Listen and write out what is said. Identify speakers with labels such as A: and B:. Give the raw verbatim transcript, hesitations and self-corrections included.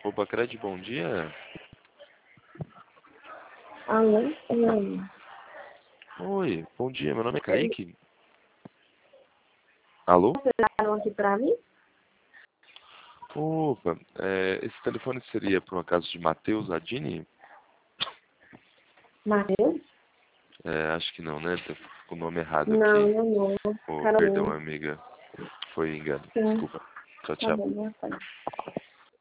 A: Bacred, bom dia.
B: Alô? Oi.
A: Oi, bom dia, meu nome é Kaique. Alô?
B: Você ligaram aqui pra mim?
A: Opa, é, esse telefone seria por um acaso de Matheus Adini?
B: Matheus?
A: É, acho que não, né? Tá com o nome errado
B: Não,
A: aqui.
B: não, não.
A: Oh, perdão,
B: Carolina.
A: amiga. Foi engano.
B: Sim,
A: Desculpa. Tchau,
B: tá
A: tchau.
B: bom, boa tarde.